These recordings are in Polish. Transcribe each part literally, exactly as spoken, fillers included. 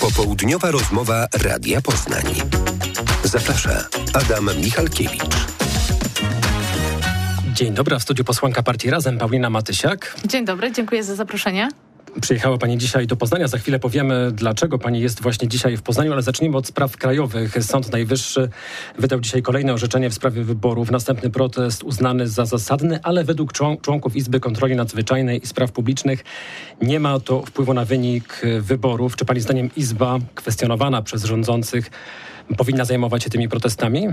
Popołudniowa rozmowa Radia Poznań. Zaprasza Adam Michalkiewicz. Dzień dobry, w studiu posłanka Partii Razem Paulina Matysiak. Dzień dobry, dziękuję za zaproszenie. Przyjechała Pani dzisiaj do Poznania. Za chwilę powiemy, dlaczego Pani jest właśnie dzisiaj w Poznaniu, ale zacznijmy od spraw krajowych. Sąd Najwyższy wydał dzisiaj kolejne orzeczenie w sprawie wyborów. Następny protest uznany za zasadny, ale według członków Izby Kontroli Nadzwyczajnej i Spraw Publicznych nie ma to wpływu na wynik wyborów. Czy Pani zdaniem Izba, kwestionowana przez rządzących, powinna zajmować się tymi protestami?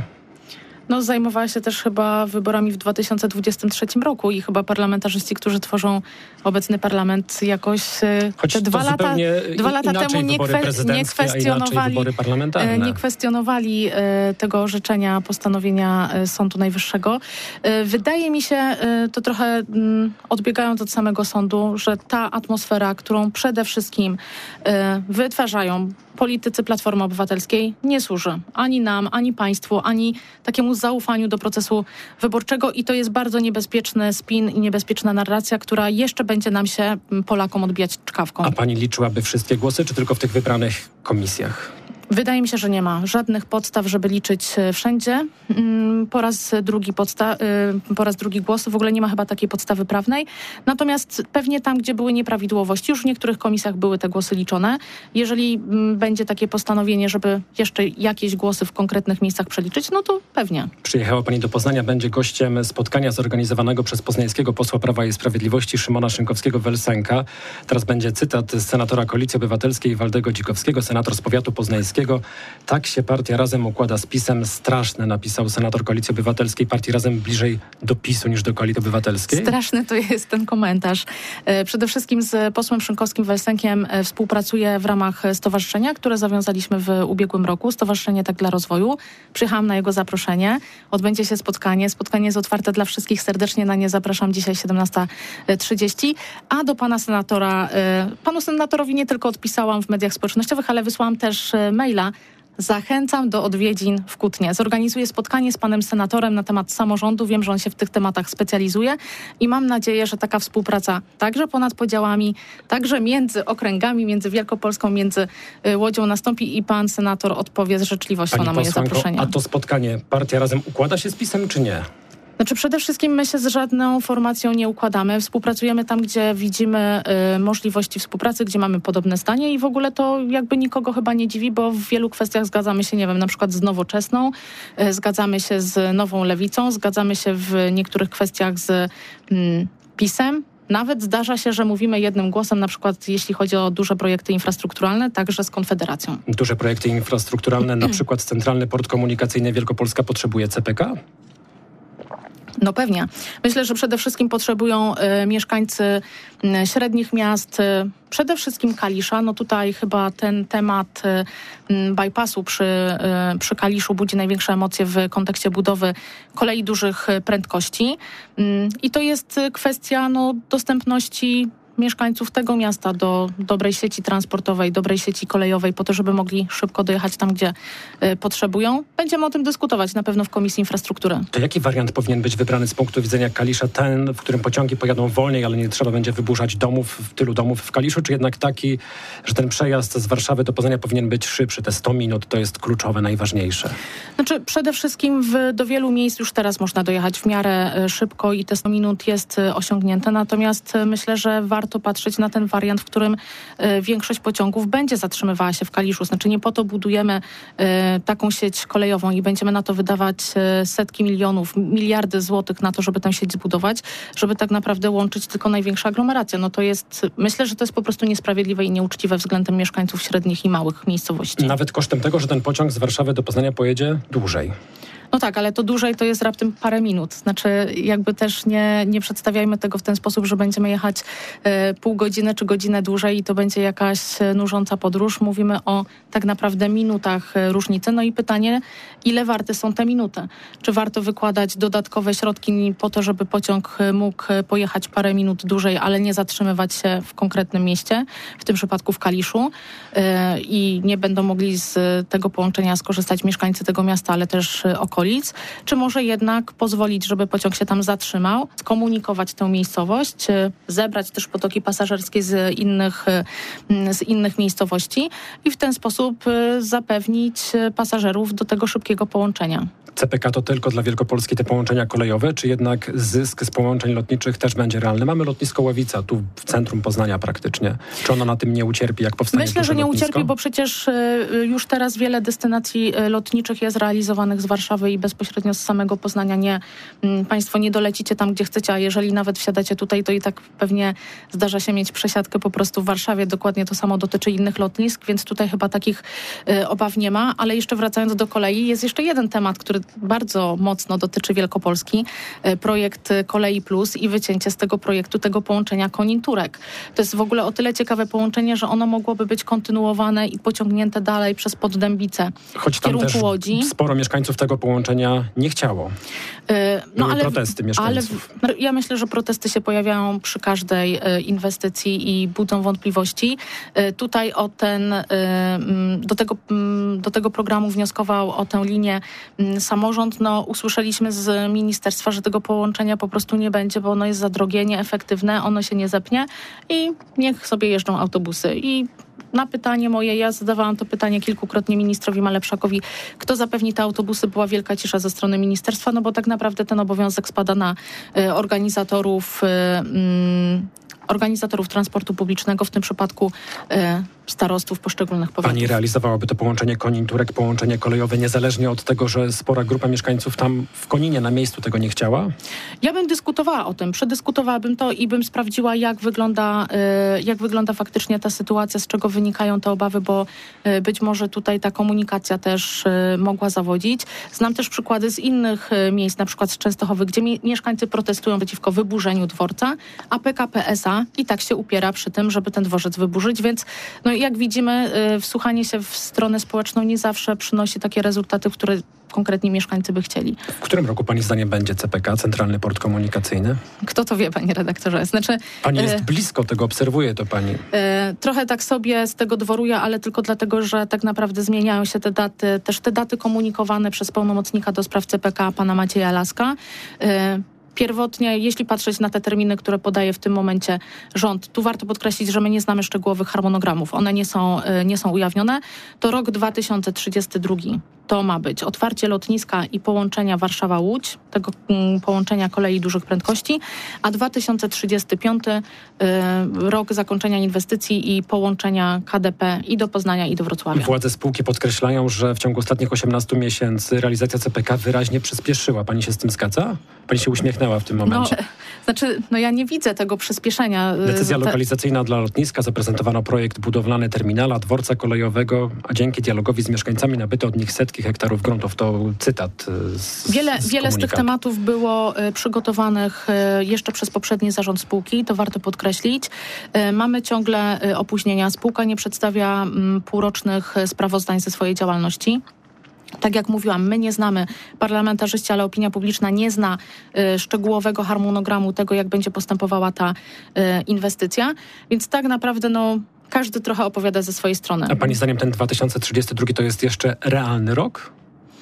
No, zajmowała się też chyba wyborami w dwa tysiące dwudziestym trzecim roku i chyba parlamentarzyści, którzy tworzą obecny parlament, jakoś Choć te dwa lata, dwa lata temu nie, kwe, nie kwestionowali, nie kwestionowali e, tego orzeczenia, postanowienia e, Sądu Najwyższego. E, wydaje mi się, e, to trochę m, odbiegając od samego sądu, że ta atmosfera, którą przede wszystkim e, wytwarzają politycy Platformy Obywatelskiej, nie służy ani nam, ani państwu, ani takiemu zaufaniu do procesu wyborczego i to jest bardzo niebezpieczny spin i niebezpieczna narracja, która jeszcze będzie nam się, Polakom, odbijać czkawką. A pani liczyłaby wszystkie głosy, czy tylko w tych wybranych komisjach? Wydaje mi się, że nie ma żadnych podstaw, żeby liczyć wszędzie. Po raz drugi podsta- po raz drugi głosy. W ogóle nie ma chyba takiej podstawy prawnej. Natomiast pewnie tam, gdzie były nieprawidłowości, już w niektórych komisjach były te głosy liczone. Jeżeli będzie takie postanowienie, żeby jeszcze jakieś głosy w konkretnych miejscach przeliczyć, no to pewnie. Przyjechała pani do Poznania, będzie gościem spotkania zorganizowanego przez poznańskiego posła Prawa i Sprawiedliwości Szymona Szynkowskiego-Welsenka. Teraz będzie cytat z senatora Koalicji Obywatelskiej Waldego Dzikowskiego, senator z powiatu poznańskiego. Tak się Partia Razem układa z PiS-em. Straszne, napisał senator Koalicji Obywatelskiej. Partii Razem bliżej do PiS-u niż do Koalicji Obywatelskiej. Straszny to jest ten komentarz. Przede wszystkim z posłem Szynkowskim-Welsenkiem współpracuję w ramach stowarzyszenia, które zawiązaliśmy w ubiegłym roku. Stowarzyszenie Tak dla Rozwoju. Przyjechałam na jego zaproszenie. Odbędzie się spotkanie. Spotkanie jest otwarte dla wszystkich. Serdecznie na nie zapraszam dzisiaj siedemnasta trzydzieści. A do pana senatora, panu senatorowi nie tylko odpisałam w mediach społecznościowych, ale wysłałam też maila. Zachęcam do odwiedzin w Kutnie. Zorganizuję spotkanie z panem senatorem na temat samorządu. Wiem, że on się w tych tematach specjalizuje i mam nadzieję, że taka współpraca także ponad podziałami, także między okręgami, między Wielkopolską, między Łodzią nastąpi i pan senator odpowie z życzliwością Pani na moje posłanko, zaproszenie. A to spotkanie Partia Razem układa się z PiS-em, czy nie? Znaczy przede wszystkim my się z żadną formacją nie układamy. Współpracujemy tam, gdzie widzimy y, możliwości współpracy, gdzie mamy podobne zdanie i w ogóle to jakby nikogo chyba nie dziwi, bo w wielu kwestiach zgadzamy się, nie wiem, na przykład z Nowoczesną, y, zgadzamy się z Nową Lewicą, zgadzamy się w niektórych kwestiach z y, PiS-em. Nawet zdarza się, że mówimy jednym głosem, na przykład jeśli chodzi o duże projekty infrastrukturalne, także z Konfederacją. Duże projekty infrastrukturalne, na przykład Centralny Port Komunikacyjny Wielkopolska potrzebuje C P K? No pewnie. Myślę, że przede wszystkim potrzebują y, mieszkańcy y, średnich miast, y, przede wszystkim Kalisza. No tutaj chyba ten temat y, bypassu przy, y, przy Kaliszu budzi największe emocje w kontekście budowy kolei dużych prędkości. Y, I to jest kwestia no, dostępności mieszkańców tego miasta do dobrej sieci transportowej, dobrej sieci kolejowej, po to, żeby mogli szybko dojechać tam, gdzie y, potrzebują. Będziemy o tym dyskutować na pewno w Komisji Infrastruktury. To jaki wariant powinien być wybrany z punktu widzenia Kalisza? Ten, w którym pociągi pojadą wolniej, ale nie trzeba będzie wyburzać domów, tylu domów w Kaliszu, czy jednak taki, że ten przejazd z Warszawy do Poznania powinien być szybszy? Te sto minut to jest kluczowe, najważniejsze. Znaczy przede wszystkim w, do wielu miejsc już teraz można dojechać w miarę y, szybko i te sto minut jest y, osiągnięte. Natomiast y, myślę, że warto warto patrzeć na ten wariant, w którym y, większość pociągów będzie zatrzymywała się w Kaliszu. Znaczy nie po to budujemy y, taką sieć kolejową i będziemy na to wydawać y, setki milionów, miliardy złotych na to, żeby tę sieć zbudować, żeby tak naprawdę łączyć tylko największa aglomeracja. No to jest, myślę, że to jest po prostu niesprawiedliwe i nieuczciwe względem mieszkańców średnich i małych miejscowości. Nawet kosztem tego, że ten pociąg z Warszawy do Poznania pojedzie dłużej. No tak, ale to dłużej to jest raptem parę minut. Znaczy jakby też nie, nie przedstawiajmy tego w ten sposób, że będziemy jechać e, pół godziny czy godzinę dłużej i to będzie jakaś e, nużąca podróż. Mówimy o tak naprawdę minutach e, różnicy. No i pytanie, ile warte są te minuty? Czy warto wykładać dodatkowe środki po to, żeby pociąg mógł pojechać parę minut dłużej, ale nie zatrzymywać się w konkretnym mieście, w tym przypadku w Kaliszu e, i nie będą mogli z tego połączenia skorzystać mieszkańcy tego miasta, ale też okolic. okolic, czy może jednak pozwolić, żeby pociąg się tam zatrzymał, skomunikować tę miejscowość, zebrać też potoki pasażerskie z innych, z innych miejscowości i w ten sposób zapewnić pasażerów do tego szybkiego połączenia. C P K to tylko dla Wielkopolski te połączenia kolejowe, czy jednak zysk z połączeń lotniczych też będzie realny? Mamy lotnisko Ławica, tu w centrum Poznania praktycznie. Czy ono na tym nie ucierpi, jak powstanie Myślę, że nie lotnisko? ucierpi, bo przecież już teraz wiele destynacji lotniczych jest realizowanych z Warszawy i bezpośrednio z samego Poznania. Nie, państwo nie dolecicie tam, gdzie chcecie, a jeżeli nawet wsiadacie tutaj, to i tak pewnie zdarza się mieć przesiadkę po prostu w Warszawie. Dokładnie to samo dotyczy innych lotnisk, więc tutaj chyba takich obaw nie ma. Ale jeszcze wracając do kolei, jest jeszcze jeden temat, który bardzo mocno dotyczy Wielkopolski. Projekt Kolei Plus i wycięcie z tego projektu tego połączenia Konin-Turek. To jest w ogóle o tyle ciekawe połączenie, że ono mogłoby być kontynuowane i pociągnięte dalej przez Poddębice Choć w tam kierunku też Łodzi. Sporo mieszkańców tego połączenia nie chciało. Yy, no, Były ale, protesty mieszkańców. Ale ja myślę, że protesty się pojawiają przy każdej y, inwestycji i budzą wątpliwości. Y, tutaj o ten, y, do, tego, y, do tego programu wnioskował o tę linię y, samorząd. No, usłyszeliśmy z ministerstwa, że tego połączenia po prostu nie będzie, bo ono jest za drogie, nieefektywne, ono się nie zepnie i niech sobie jeżdżą autobusy. I na pytanie moje, ja zadawałam to pytanie kilkukrotnie ministrowi Malepszakowi, kto zapewni te autobusy, była wielka cisza ze strony ministerstwa, no bo tak naprawdę ten obowiązek spada na y, organizatorów, y, y, organizatorów transportu publicznego, w tym przypadku y, starostów poszczególnych powiatów. Pani realizowałaby to połączenie Konin-Turek, połączenie kolejowe, niezależnie od tego, że spora grupa mieszkańców tam w Koninie na miejscu tego nie chciała? Ja bym dyskutowała o tym, przedyskutowałabym to i bym sprawdziła, jak wygląda, y, jak wygląda faktycznie ta sytuacja, z czego wynikają te obawy, bo y, być może tutaj ta komunikacja też y, mogła zawodzić. Znam też przykłady z innych y, miejsc, na przykład z Częstochowy, gdzie mi- mieszkańcy protestują przeciwko wyburzeniu dworca, a P K P S A i tak się upiera przy tym, żeby ten dworzec wyburzyć, więc no, jak widzimy, y, wsłuchanie się w stronę społeczną nie zawsze przynosi takie rezultaty, które konkretnie mieszkańcy by chcieli. W którym roku pani zdaniem będzie C P K, Centralny Port Komunikacyjny? Kto to wie, panie redaktorze? Znaczy, Pani jest e, blisko tego, obserwuje to pani. e, trochę tak sobie z tego dworuję, ale tylko dlatego, że tak naprawdę zmieniają się te daty, też te daty komunikowane przez pełnomocnika do spraw C P K, pana Macieja Laska. E, Pierwotnie, jeśli patrzeć na te terminy, które podaje w tym momencie rząd, tu warto podkreślić, że my nie znamy szczegółowych harmonogramów. One nie są, nie są ujawnione. To rok dwa tysiące trzydziesty drugi. To ma być otwarcie lotniska i połączenia Warszawa-Łódź, tego mm, połączenia kolei dużych prędkości, a dwa tysiące trzydziesty piąty y, rok zakończenia inwestycji i połączenia K D P i do Poznania, i do Wrocławia. Władze spółki podkreślają, że w ciągu ostatnich osiemnastu miesięcy realizacja C P K wyraźnie przyspieszyła. Pani się z tym zgadza? Pani się uśmiechnęła w tym momencie. No, znaczy, no ja nie widzę tego przyspieszenia. Decyzja Te... lokalizacyjna dla lotniska, zaprezentowano projekt budowlany terminala, dworca kolejowego, a dzięki dialogowi z mieszkańcami nabyto od nich setki hektarów gruntów. To cytat z Wiele, z wiele z tych tematów było y, przygotowanych y, jeszcze przez poprzedni zarząd spółki, to warto podkreślić. Y, mamy ciągle y, opóźnienia. Spółka nie przedstawia y, półrocznych y, sprawozdań ze swojej działalności. Tak jak mówiłam, my nie znamy, parlamentarzyści, ale opinia publiczna nie zna y, szczegółowego harmonogramu tego, jak będzie postępowała ta y, inwestycja. Więc tak naprawdę no, każdy trochę opowiada ze swojej strony. A pani zdaniem ten dwa tysiące trzydziesty drugi to jest jeszcze realny rok?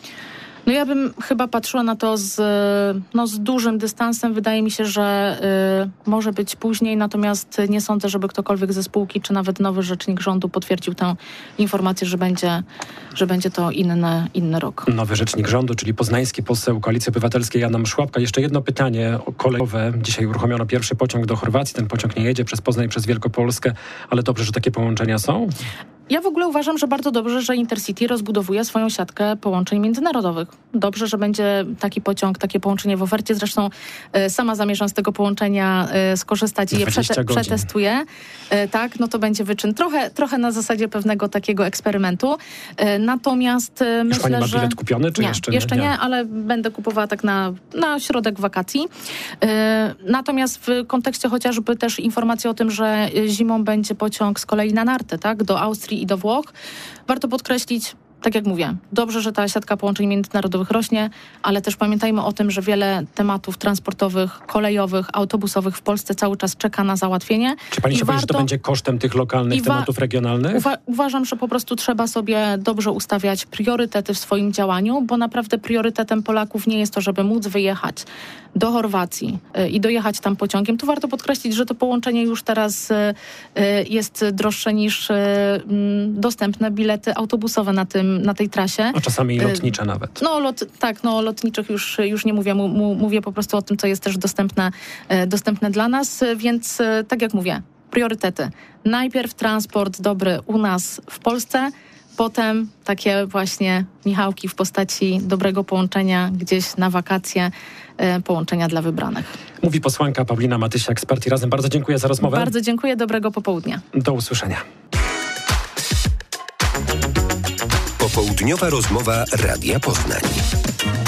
No ja bym chyba patrzyła na to z, no, z dużym dystansem. Wydaje mi się, że y, może być później, natomiast nie sądzę, żeby ktokolwiek ze spółki, czy nawet nowy rzecznik rządu potwierdził tę informację, że będzie, że będzie to inny, inny rok. Nowy rzecznik rządu, czyli poznański poseł Koalicji Obywatelskiej Adam Szłapka. Jeszcze jedno pytanie kolejowe. Dzisiaj uruchomiono pierwszy pociąg do Chorwacji. Ten pociąg nie jedzie przez Poznań, przez Wielkopolskę, ale dobrze, że takie połączenia są? Ja w ogóle uważam, że bardzo dobrze, że Intercity rozbudowuje swoją siatkę połączeń międzynarodowych. Dobrze, że będzie taki pociąg, takie połączenie w ofercie. Zresztą y, sama zamierzam z tego połączenia y, skorzystać i je przete- przetestuję. Y, tak, no to będzie wyczyn trochę, trochę na zasadzie pewnego takiego eksperymentu. Y, natomiast y, Już myślę, pani ma że... bilet kupiony, czy nie, jeszcze nie? Jeszcze nie, ale będę kupowała tak na, na środek wakacji. Y, natomiast w kontekście chociażby też informacji o tym, że zimą będzie pociąg z kolei na narty, tak, do Austrii i do Włoch. Warto podkreślić, tak jak mówię, dobrze, że ta siatka połączeń międzynarodowych rośnie, ale też pamiętajmy o tym, że wiele tematów transportowych, kolejowych, autobusowych w Polsce cały czas czeka na załatwienie. Czy pani się boi, że to będzie kosztem tych lokalnych tematów regionalnych? Uwa- uważam, że po prostu trzeba sobie dobrze ustawiać priorytety w swoim działaniu, bo naprawdę priorytetem Polaków nie jest to, żeby móc wyjechać do Chorwacji y, i dojechać tam pociągiem. Tu warto podkreślić, że to połączenie już teraz y, y, jest droższe niż y, y, dostępne bilety autobusowe na tym na tej trasie. A czasami i lotnicze nawet. No lot, tak, no o lotniczych już, już nie mówię, mu, mu, mówię po prostu o tym, co jest też dostępne, e, dostępne dla nas, więc e, tak jak mówię, priorytety. Najpierw transport dobry u nas w Polsce, potem takie właśnie Michałki w postaci dobrego połączenia gdzieś na wakacje, e, połączenia dla wybranych. Mówi posłanka Paulina Matysiak z Partii Razem. Bardzo dziękuję za rozmowę. Bardzo dziękuję, dobrego popołudnia. Do usłyszenia. Popołudniowa rozmowa Radia Poznań.